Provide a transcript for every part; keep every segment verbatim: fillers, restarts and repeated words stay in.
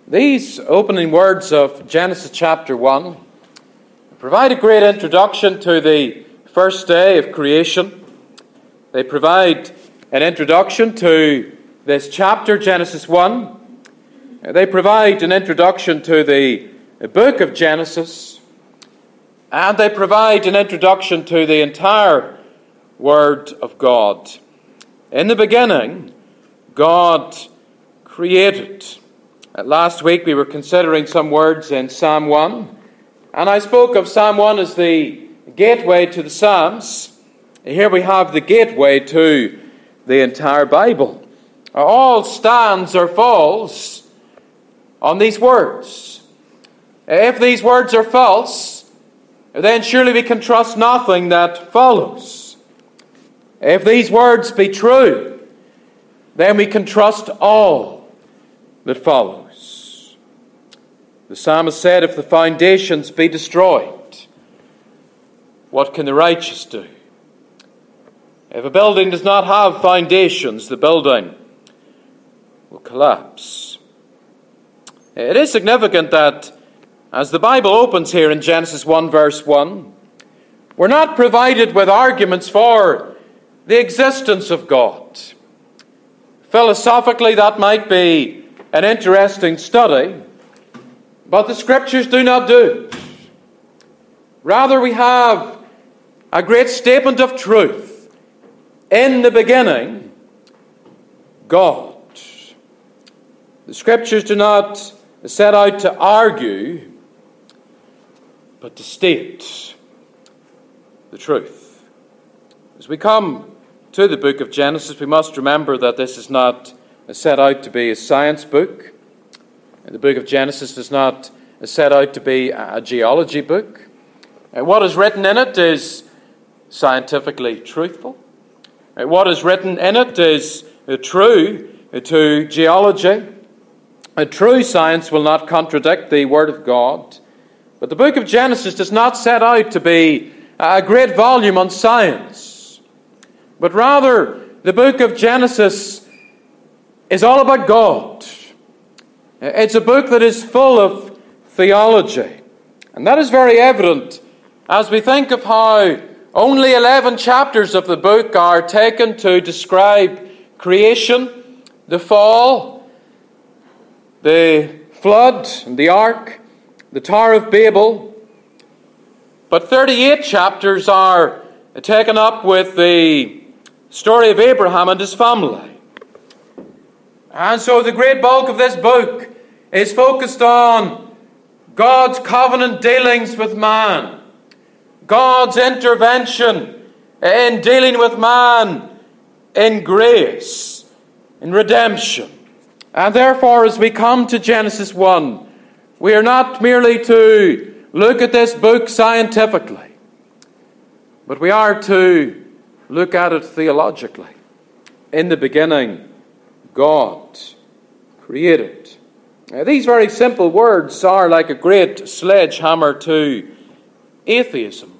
These opening words of Genesis chapter one provide a great introduction to the first day of creation. They provide an introduction to this chapter, Genesis one. They provide an introduction to the book of Genesis. And they provide an introduction to the entire Word of God. In the beginning, God created. Last week we were considering some words in Psalm one, and I spoke of Psalm one as the gateway to the Psalms. Here we have the gateway to the entire Bible. All stands or falls on these words. If these words are false, then surely we can trust nothing that follows. If these words be true, then we can trust all that follows. The psalmist said, if the foundations be destroyed, what can the righteous do? If a building does not have foundations, the building will collapse. It is significant that as the Bible opens here in Genesis one verse one, we're not provided with arguments for the existence of God. Philosophically, that might be an interesting study, but the Scriptures do not do it. Rather, we have a great statement of truth. In the beginning, God. The Scriptures do not set out to argue, but to state the truth. As we come to the book of Genesis, we must remember that this is not set out to be a science book. The book of Genesis is not set out to be a geology book. What is written in it is scientifically truthful. What is written in it is true to geology. A true science will not contradict the Word of God. But the book of Genesis does not set out to be a great volume on science. But rather, the book of Genesis is all about God. It's a book that is full of theology. And that is very evident as we think of how only eleven chapters of the book are taken to describe creation, the fall, the flood, and the ark, the Tower of Babel. But thirty-eight chapters are taken up with the story of Abraham and his family. And so the great bulk of this book is focused on God's covenant dealings with man, God's intervention in dealing with man in grace, in redemption. And therefore, as we come to Genesis one, we are not merely to look at this book scientifically, but we are to look at it theologically. In the beginning, God created. Now, these very simple words are like a great sledgehammer to atheism.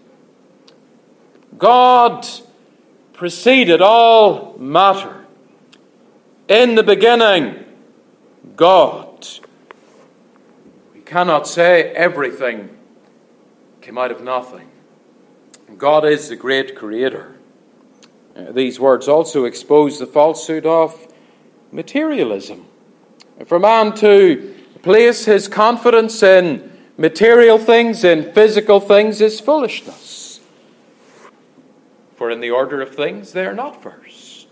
God preceded all matter. In the beginning, God. We cannot say everything came out of nothing. God is the great creator. These words also expose the falsehood of materialism. For man to place his confidence in material things, in physical things, is foolishness. For in the order of things, they are not first.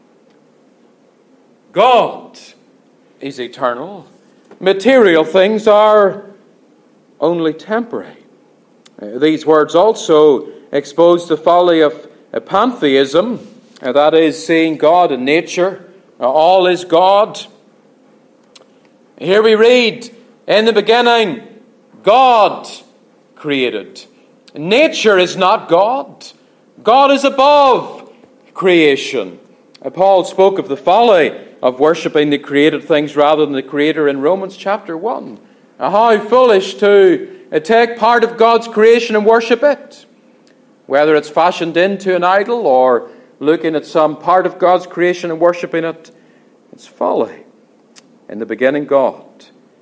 God is eternal. Material things are only temporary. These words also expose the folly of pantheism, that is, seeing God in nature. All is God. Here we read, in the beginning, God created. Nature is not God. God is above creation. Paul spoke of the folly of worshipping the created things rather than the Creator in Romans chapter one. How foolish to take part of God's creation and worship it. Whether it's fashioned into an idol or looking at some part of God's creation and worshipping it, it's folly. In the beginning, God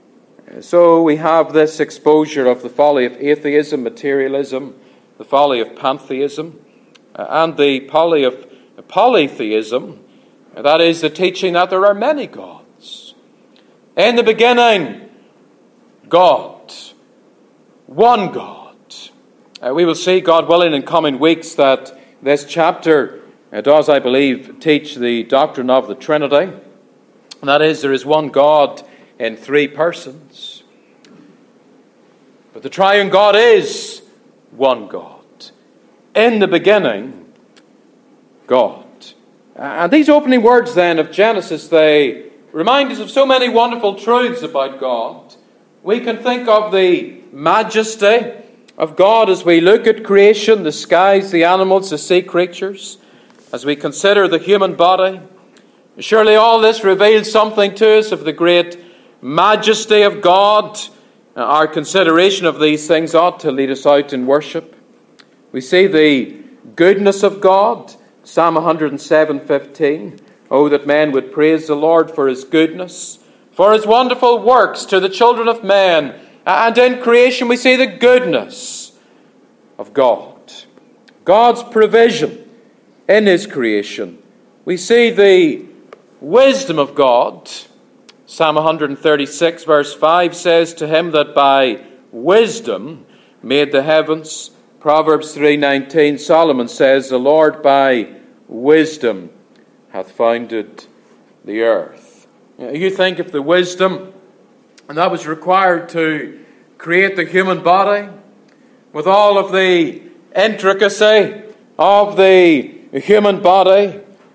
So we have this exposure of the folly of atheism, materialism, the folly of pantheism, uh, and the folly of polytheism. That is the teaching that there are many gods. In the beginning, God, one God. Uh, we will see, God willing, in coming weeks that this chapter uh, does, I believe, teach the doctrine of the Trinity. And that is, there is one God in three persons. But the triune God is one God. In the beginning, God. And these opening words then of Genesis, they remind us of so many wonderful truths about God. We can think of the majesty of God as we look at creation, the skies, the animals, the sea creatures, as we consider the human body. Surely all this reveals something to us of the great majesty of God. Our consideration of these things ought to lead us out in worship. We see the goodness of God. Psalm one hundred seven fifteen. Oh, that men would praise the Lord for his goodness, for his wonderful works to the children of men. And in creation we see the goodness of God. God's provision in his creation. We see the wisdom of God. Psalm one thirty-six verse five says, to him that by wisdom made the heavens. Proverbs three nineteen, Solomon says, the Lord by wisdom hath founded the earth. You think of the wisdom and that was required to create the human body with all of the intricacy of the human body.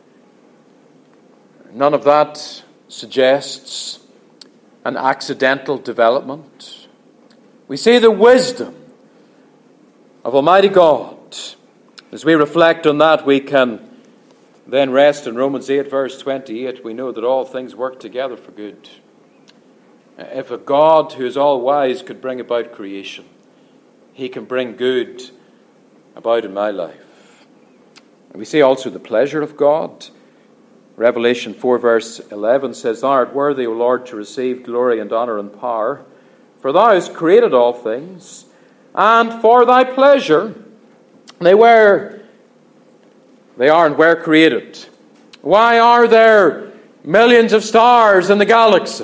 None of that suggests an accidental development. We see the wisdom of Almighty God. As we reflect on that, we can then rest in Romans eight verse twenty-eight. We know that all things work together for good. If a God who is all wise could bring about creation, he can bring good about in my life. And we see also the pleasure of God. Revelation four verse eleven says, thou art worthy, O Lord, to receive glory and honor and power, for thou hast created all things, and for thy pleasure they were, they are and were created. Why are there millions of stars in the galaxy?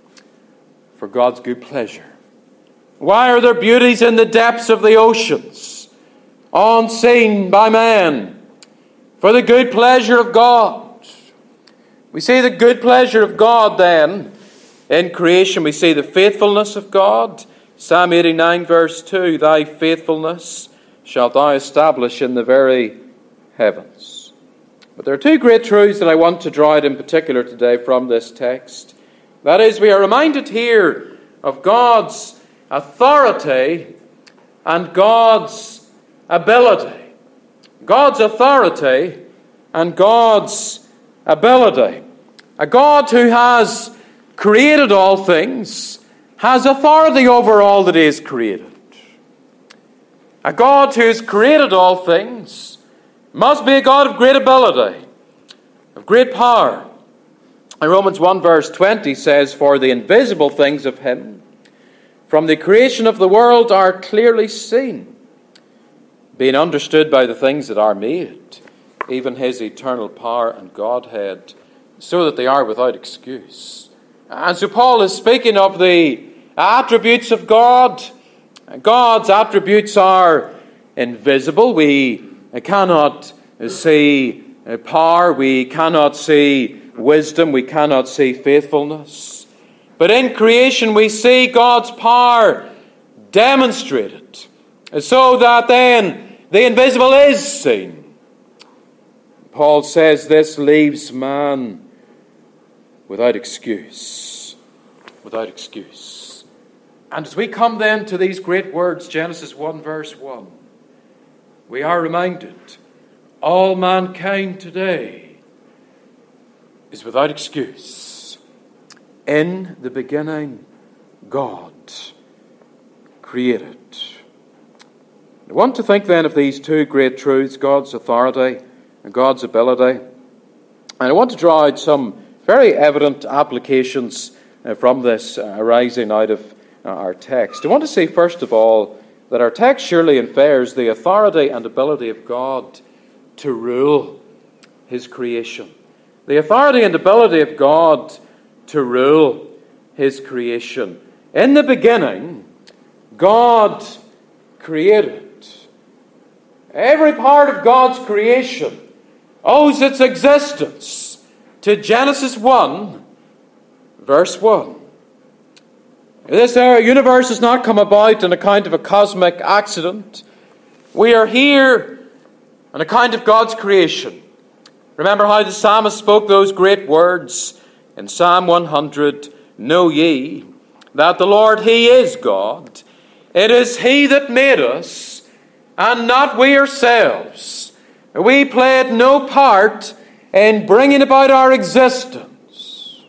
For God's good pleasure. Why are there beauties in the depths of the oceans, unseen by man? For the good pleasure of God. We see the good pleasure of God then in creation. We see the faithfulness of God. Psalm eighty-nine verse two, thy faithfulness shalt thou establish in the very heavens. But there are two great truths that I want to draw out in particular today from this text. That is, we are reminded here of God's authority and God's ability. God's authority and God's ability. A God who has created all things has authority over all that is created. A God who has created all things must be a God of great ability, of great power. And Romans one verse twenty says, for the invisible things of him from the creation of the world are clearly seen, being understood by the things that are made, even his eternal power and Godhead, so that they are without excuse. And so Paul is speaking of the attributes of God. God's attributes are invisible. We cannot see power. We cannot see wisdom. We cannot see faithfulness. But in creation we see God's power demonstrated, so that then the invisible is seen. Paul says this leaves man without excuse. Without excuse. And as we come then to these great words, Genesis one verse one, we are reminded all mankind today is without excuse. In the beginning, God created. I want to think then of these two great truths, God's authority and God's ability. And I want to draw out some very evident applications uh, from this uh, arising out of uh, our text. I want to say, first of all, that our text surely infers the authority and ability of God to rule his creation. The authority and ability of God to rule his creation. In the beginning, God created. Every part of God's creation owes its existence to Genesis one, verse one. This universe has not come about in a kind of a cosmic accident. We are here on account of God's creation. Remember how the psalmist spoke those great words in Psalm one hundred, "Know ye that the Lord, he is God. It is he that made us, and not we ourselves. We played no part in bringing about our existence."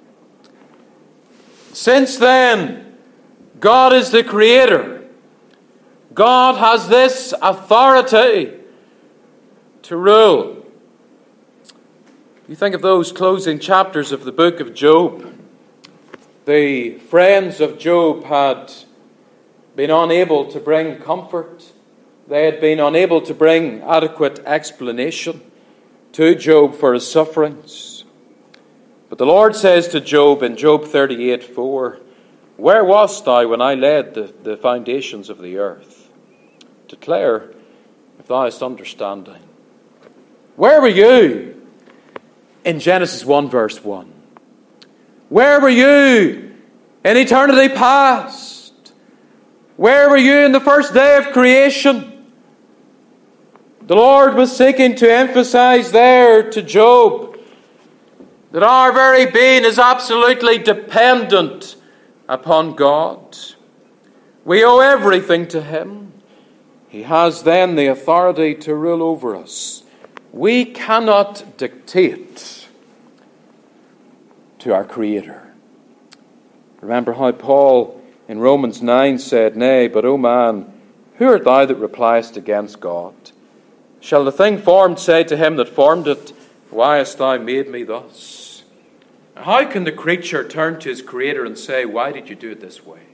Since then, God is the creator. God has this authority to rule. You think of those closing chapters of the book of Job. The friends of Job had been unable to bring comfort. They had been unable to bring adequate explanation to Job for his sufferings. But the Lord says to Job in Job thirty-eight four, "Where wast thou when I laid the, the foundations of the earth? Declare if thou hast understanding." Where were you in Genesis one verse one? Where were you in eternity past? Where were you in the first day of creation? The Lord was seeking to emphasize there to Job that our very being is absolutely dependent upon God. We owe everything to him. He has then the authority to rule over us. We cannot dictate to our Creator. Remember how Paul in Romans nine said, "Nay, but, O man, who art thou that repliest against God? Shall the thing formed say to him that formed it, Why hast thou made me thus?" How can the creature turn to his Creator and say, "Why did you do it this way?"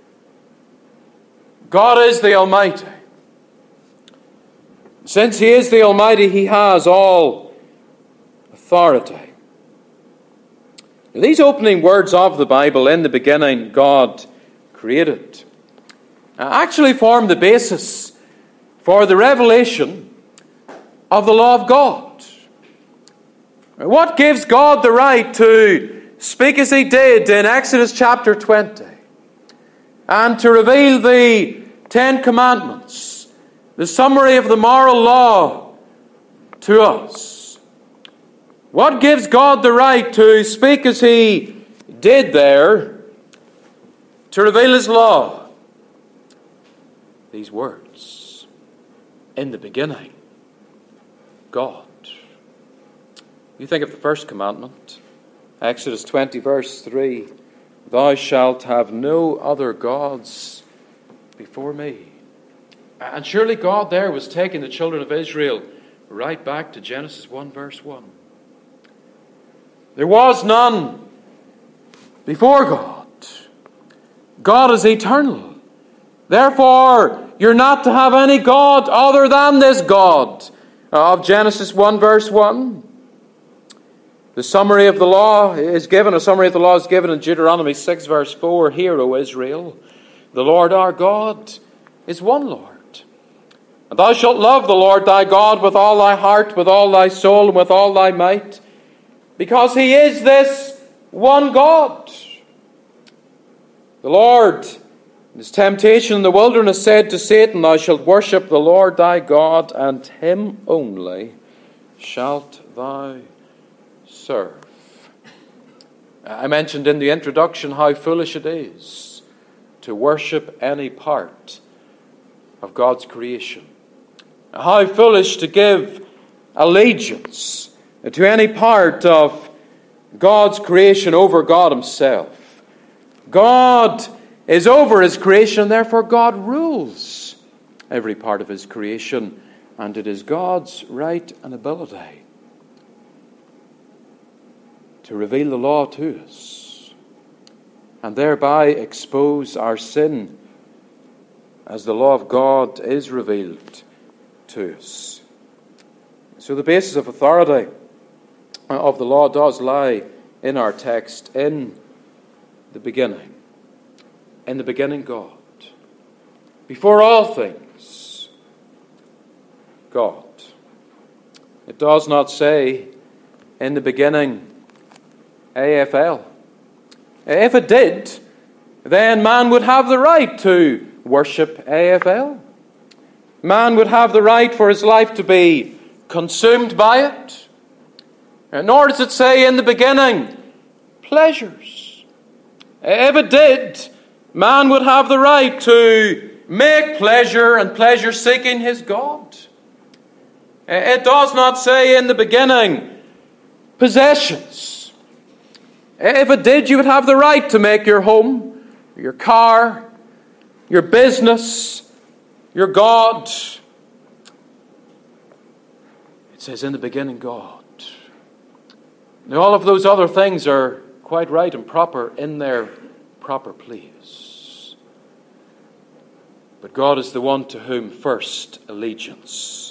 God is the Almighty. Since he is the Almighty, he has all authority. These opening words of the Bible, "In the beginning God created," actually form the basis for the revelation of the law of God. What gives God the right to speak as he did in Exodus chapter twenty and to reveal the Ten Commandments, the summary of the moral law, to us? What gives God the right to speak as he did there to reveal his law? These words, "In the beginning, God." You think of the first commandment, Exodus twenty verse three, "Thou shalt have no other gods before me." And surely God there was taking the children of Israel right back to Genesis one verse one. There was none before God. God is eternal. Therefore, you're not to have any God other than this God of Genesis one verse one. The summary of the law is given, a summary of the law is given in Deuteronomy six verse four. "Hear, O Israel, the Lord our God is one Lord. And thou shalt love the Lord thy God with all thy heart, with all thy soul, and with all thy might, because he is this one God." The Lord, in his temptation in the wilderness, said to Satan, "Thou shalt worship the Lord thy God, and him only shalt thou serve." I mentioned in the introduction how foolish it is to worship any part of God's creation. How foolish to give allegiance to any part of God's creation over God himself. God is over his creation, therefore God rules every part of his creation, and it is God's right and ability to reveal the law to us and thereby expose our sin as the law of God is revealed to us. So the basis of authority of the law does lie in our text, in the beginning. In the beginning, God. Before all things, God. It does not say, in the beginning, A F L. If it did, then man would have the right to worship A F L. Man would have the right for his life to be consumed by it. And nor does it say in the beginning, pleasures. If it did, man would have the right to make pleasure and pleasure-seeking his God. It does not say in the beginning, possessions. If it did, you would have the right to make your home, your car, your business, your God. It says in the beginning, God. Now all of those other things are quite right and proper in their proper place. But God is the one to whom first allegiance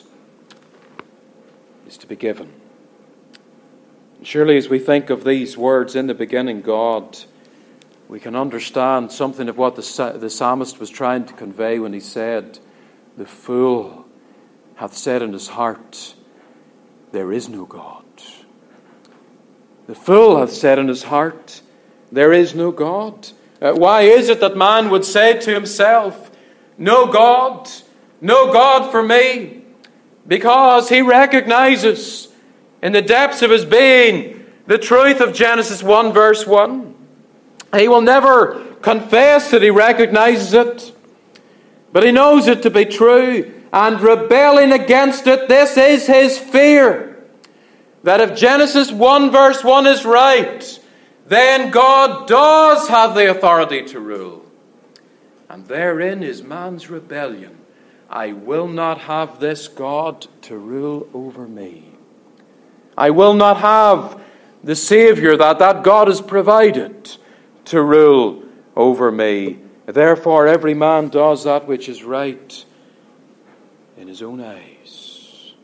is to be given. And surely as we think of these words, in the beginning, God, we can understand something of what the, the psalmist was trying to convey when he said, the fool hath said in his heart, there is no God. The fool hath said in his heart, there is no God. Uh, why is it that man would say to himself, no God, no God for me? Because he recognizes in the depths of his being the truth of Genesis one verse one. He will never confess that he recognizes it, but he knows it to be true, and rebelling against it, this is his fear. That if Genesis one verse one is right, then God does have the authority to rule. And therein is man's rebellion. I will not have this God to rule over me. I will not have the Savior that that God has provided to rule over me. Therefore, every man does that which is right in his own eyes.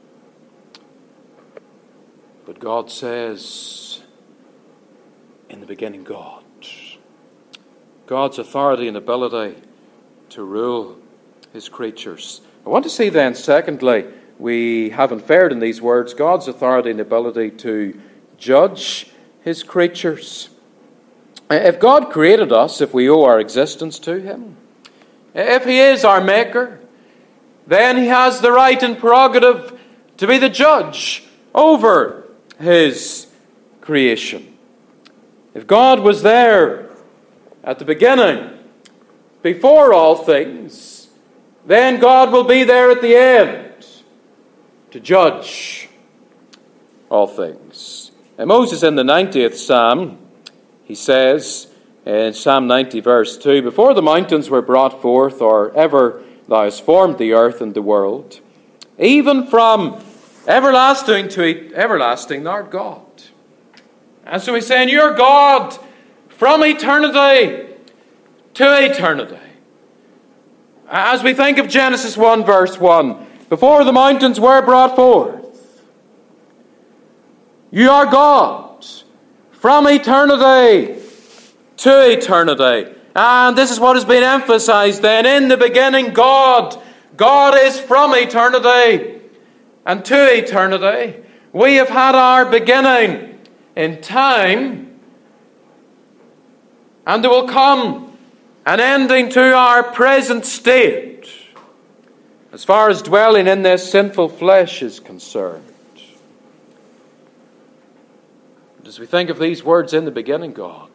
But God says, in the beginning, God. God's authority and ability to rule his creatures. I want to see then, secondly, we have inferred in these words God's authority and ability to judge his creatures. If God created us, if we owe our existence to him, if he is our maker, then he has the right and prerogative to be the judge over his creation. If God was there at the beginning, before all things, then God will be there at the end to judge all things. And Moses in the ninetieth Psalm, he says in Psalm ninety verse two, before the mountains were brought forth, or ever thou hast formed the earth and the world, even from everlasting to everlasting thou art God. And so he's saying, you're God from eternity to eternity. As we think of Genesis one verse one, before the mountains were brought forth, you are God from eternity to eternity. And this is what has been emphasized then. In the beginning, God. God is from eternity and to eternity. We have had our beginning in time, and there will come an ending to our present state as far as dwelling in this sinful flesh is concerned. And as we think of these words, in the beginning, God,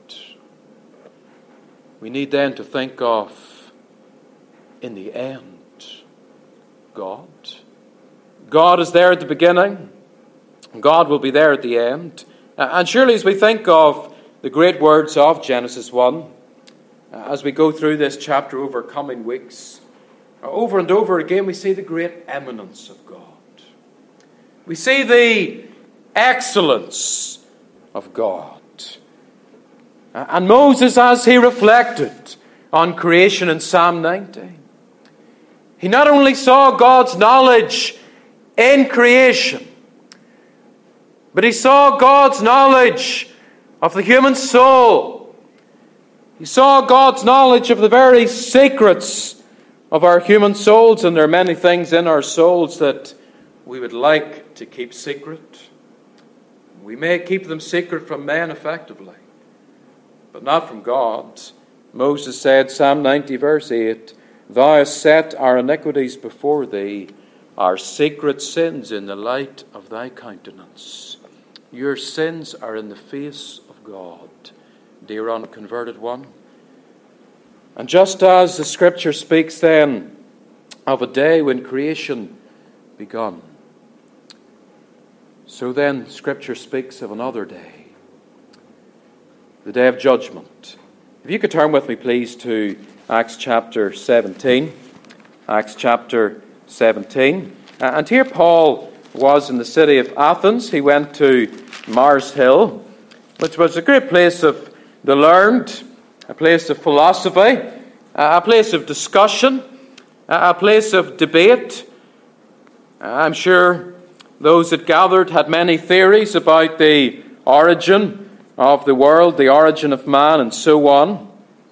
we need then to think of in the end, God. God is there at the beginning, and God will be there at the end. And surely as we think of the great words of Genesis one, as we go through this chapter over coming weeks, over and over again we see the great eminence of God. We see the excellence of God. And Moses, as he reflected on creation in Psalm ninety, he not only saw God's knowledge in creation, but he saw God's knowledge of the human soul. He saw God's knowledge of the very secrets of our human souls, and there are many things in our souls that we would like to keep secret. We may keep them secret from men effectively, but not from God. Moses said, Psalm ninety, verse eight, Thou hast set our iniquities before thee, our secret sins in the light of thy countenance. Your sins are in the face of God, dear unconverted one. And just as the Scripture speaks then of a day when creation begun, so then Scripture speaks of another day, the day of judgment. If you could turn with me, please, to Acts chapter seventeen. Acts chapter seventeen. And here Paul was in the city of Athens. He went to Mars Hill, which was a great place of the learned, a place of philosophy, a place of discussion, a place of debate. I'm sure those that gathered had many theories about the origin of the world, the origin of man, and so on.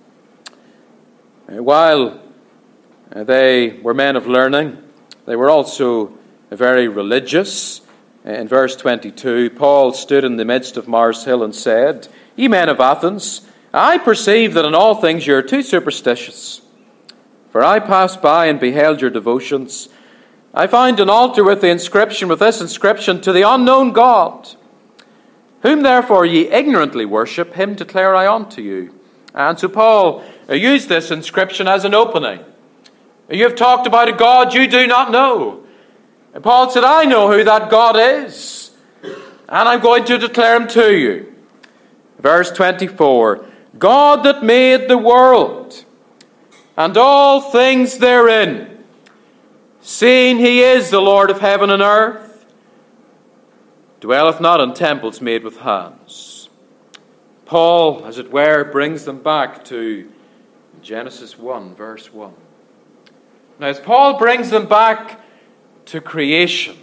While they were men of learning, they were also very religious. In verse twenty-two, Paul stood in the midst of Mars Hill and said, Ye men of Athens, I perceive that in all things you are too superstitious. For I passed by and beheld your devotions. I found an altar with the inscription, with this inscription, To the unknown God. Whom therefore ye ignorantly worship, him declare I unto you. And so Paul used this inscription as an opening. You have talked about a God you do not know. And Paul said, I know who that God is, and I'm going to declare him to you. Verse twenty-four, God that made the world and all things therein, seeing he is the Lord of heaven and earth, dwelleth not in temples made with hands. Paul, as it were, brings them back to Genesis one, verse one. Now, as Paul brings them back to creation,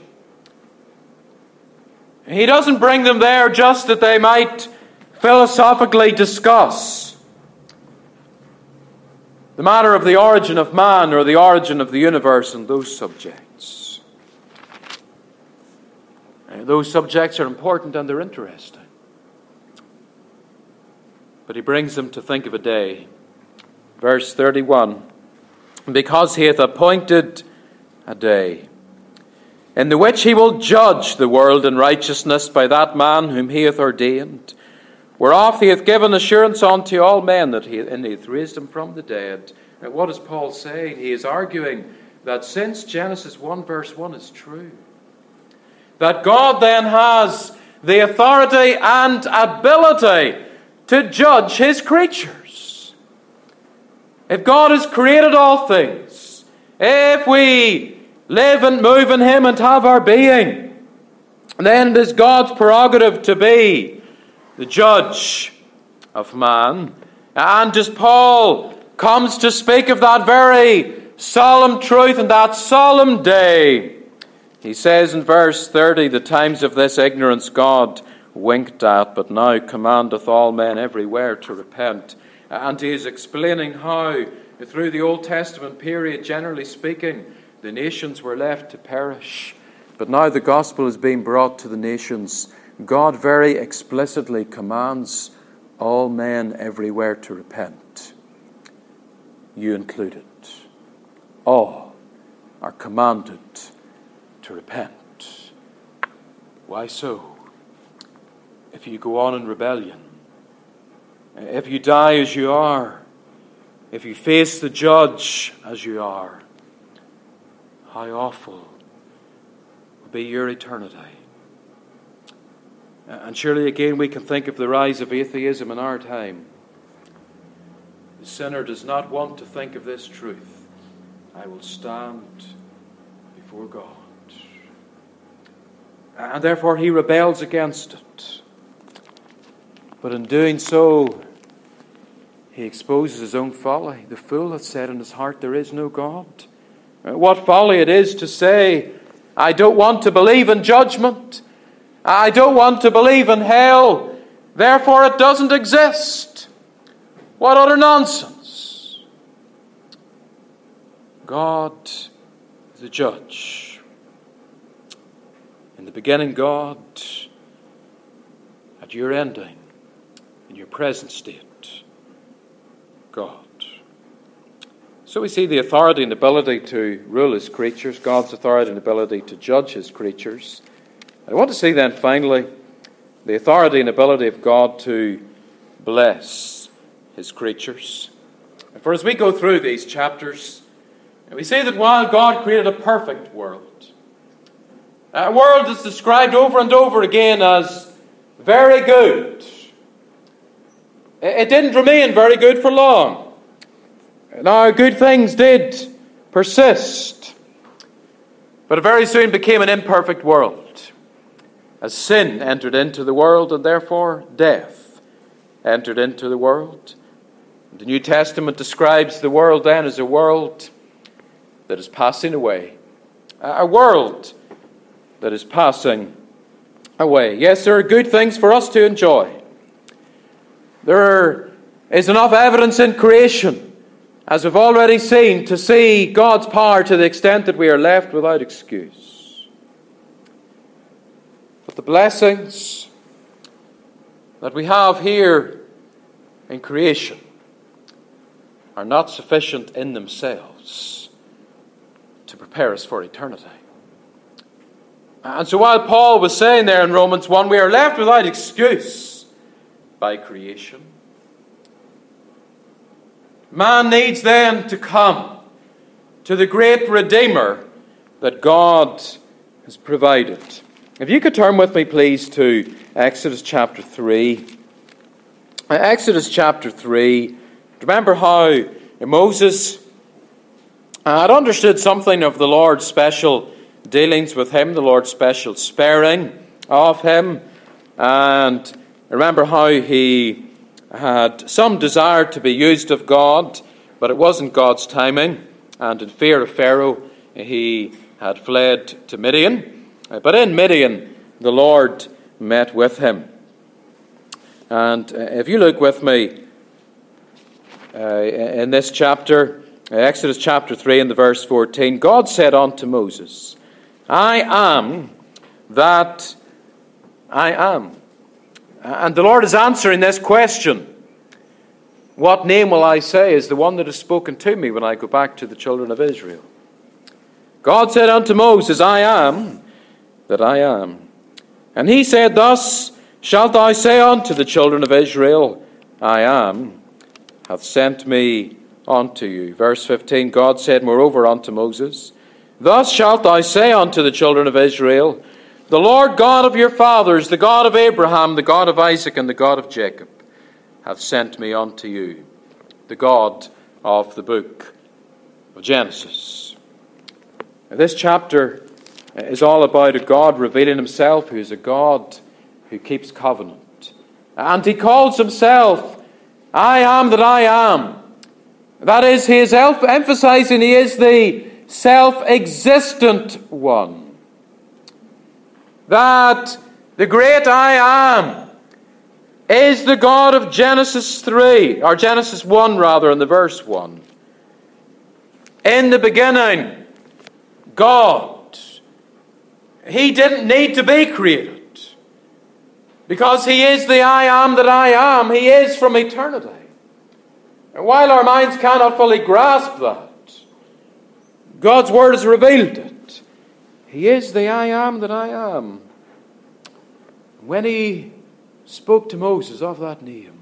he doesn't bring them there just that they might philosophically discuss the matter of the origin of man or the origin of the universe and those subjects. Those subjects are important and they're interesting. But he brings them to think of a day. Verse thirty-one, because he hath appointed a day in the which he will judge the world in righteousness by that man whom he hath ordained, whereof he hath given assurance unto all men that he, and he hath raised him from the dead. Now, what is Paul saying? He is arguing that since Genesis one verse one is true, that God then has the authority and ability to judge his creatures. If God has created all things, if we live and move in him and have our being, then it is God's prerogative to be the judge of man. And as Paul comes to speak of that very solemn truth and that solemn day, he says in verse thirty, the times of this ignorance God winked at, but now commandeth all men everywhere to repent. And he is explaining how, through the Old Testament period, generally speaking, the nations were left to perish. But now the gospel is being brought to the nations. God very explicitly commands all men everywhere to repent. You included. All are commanded to repent. Why so? If you go on in rebellion, if you die as you are, if you face the judge as you are, how awful will be your eternity. And surely again we can think of the rise of atheism in our time. The sinner does not want to think of this truth. I will stand before God. And therefore he rebels against it. But in doing so, he exposes his own folly. The fool hath said in his heart, there is no God. What folly it is to say, I don't want to believe in judgment. I don't want to believe in hell. Therefore it doesn't exist. What utter nonsense. God is the judge. In the beginning, God. At your ending, in your present state, God. So we see the authority and ability to rule his creatures, God's authority and ability to judge his creatures. I want to see then finally the authority and ability of God to bless his creatures. For as we go through these chapters, we see that while God created a perfect world, a world that's described over and over again as very good, it didn't remain very good for long. Now, good things did persist, but it very soon became an imperfect world, as sin entered into the world, and therefore death entered into the world. The New Testament describes the world then as a world that is passing away, a world that is passing away. Yes, there are good things for us to enjoy. There is enough evidence in creation, as we've already seen, to see God's power to the extent that we are left without excuse. But the blessings that we have here in creation are not sufficient in themselves to prepare us for eternity. And so while Paul was saying there in Romans one, we are left without excuse by creation, man needs then to come to the great Redeemer that God has provided. If you could turn with me, please, to Exodus chapter three. Exodus chapter three. Remember how Moses had understood something of the Lord's special dealings with him, the Lord's special sparing of him. And remember how he had some desire to be used of God, but it wasn't God's timing. And in fear of Pharaoh, he had fled to Midian. But in Midian, the Lord met with him. And if you look with me uh, in this chapter, Exodus chapter three and the verse fourteen, God said unto Moses, I am that I am. And the Lord is answering this question. What name will I say is the one that is spoken to me when I go back to the children of Israel? God said unto Moses, I am that I am. And he said, Thus shalt thou say unto the children of Israel, I am, hath sent me unto you. Verse fifteen, God said moreover unto Moses, Thus shalt thou say unto the children of Israel, The Lord God of your fathers, the God of Abraham, the God of Isaac, and the God of Jacob, hath sent me unto you. The God of the book of Genesis. Now, this chapter is all about a God revealing himself, who is a God who keeps covenant. And he calls himself, I am that I am. That is, he is emphasizing he is the self-existent one. That the great I am is the God of Genesis three, or Genesis one rather, in the verse one. In the beginning, God. He didn't need to be created, because he is the I am that I am. He is from eternity. And while our minds cannot fully grasp that, God's word has revealed it. He is the I am that I am. When he spoke to Moses of that name,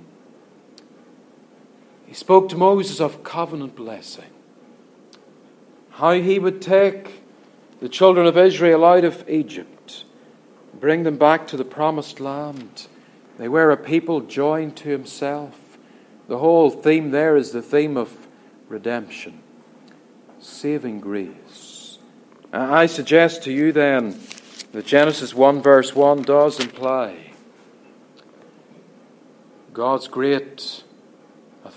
he spoke to Moses of covenant blessing. How he would take the children of Israel out of Egypt, bring them back to the promised land. They were a people joined to himself. The whole theme there is the theme of redemption, saving grace. I suggest to you then that Genesis one verse one does imply God's great authority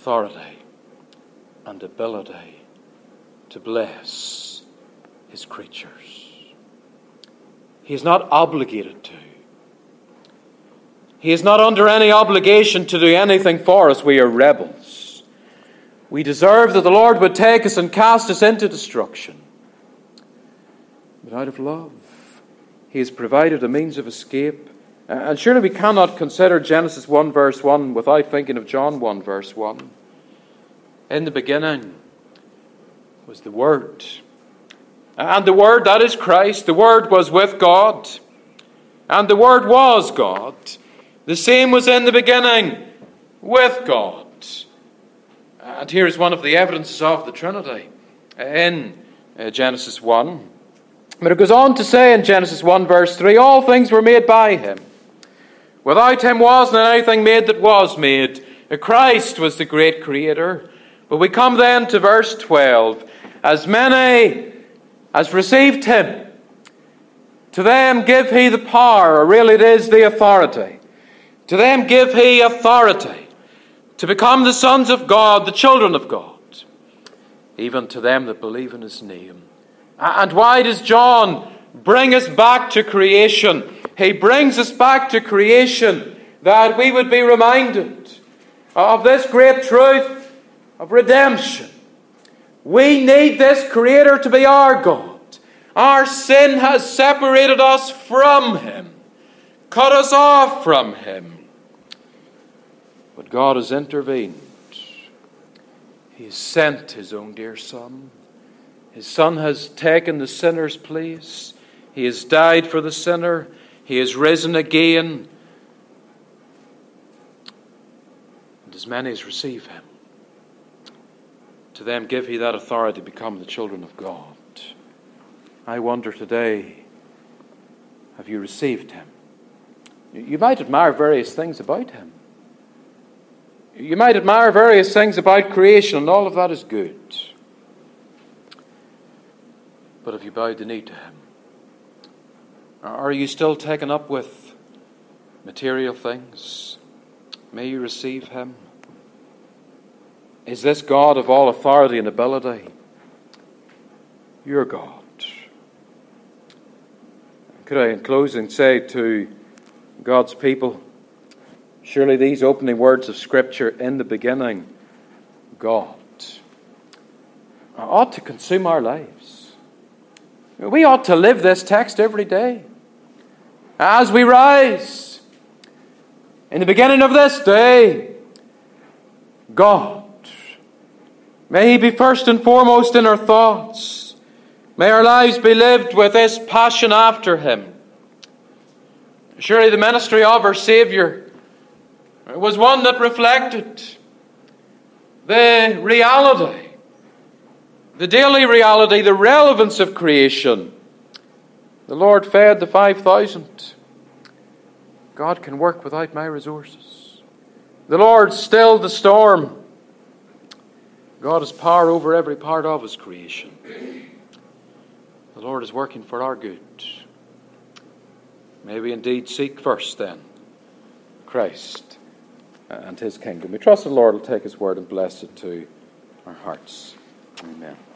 authority and ability to bless his creatures. He is not obligated to. He is not under any obligation to do anything for us. We are rebels. We deserve that the Lord would take us and cast us into destruction. But out of love, he has provided a means of escape. And surely we cannot consider Genesis one verse one without thinking of John one verse one. In the beginning was the Word. And the Word, that is Christ, the Word was with God. And the Word was God. The same was in the beginning with God. And here is one of the evidences of the Trinity in uh, Genesis one. But it goes on to say in Genesis one verse three, all things were made by him. Without him wasn't anything made that was made. Christ was the great creator. But we come then to verse twelve. As many as received him, to them give he the power, or really it is the authority. To them give he authority to become the sons of God, the children of God, even to them that believe in his name. And why does John bring us back to creation? He brings us back to creation that we would be reminded of this great truth of redemption. We need this Creator to be our God. Our sin has separated us from him, cut us off from him. But God has intervened. He has sent his own dear Son. His Son has taken the sinner's place. He has died for the sinner. He has risen again. And as many as receive him, to them give he that authority to become the children of God. I wonder today, have you received him? You might admire various things about him. You might admire various things about creation, and all of that is good. But have you bowed the knee to him? Are you still taken up with material things? May you receive him. Is this God of all authority and ability your God? Could I, in closing, say to God's people, surely these opening words of Scripture, in the beginning, God, ought to consume our lives. We ought to live this text every day. As we rise, in the beginning of this day, God, may he be first and foremost in our thoughts. May our lives be lived with this passion after him. Surely the ministry of our Saviour was one that reflected the reality, the daily reality, the relevance of creation. The Lord fed the five thousand. God can work without my resources. The Lord stilled the storm. God has power over every part of his creation. The Lord is working for our good. May we indeed seek first then Christ and his kingdom. We trust the Lord will take his word and bless it to our hearts. Amen.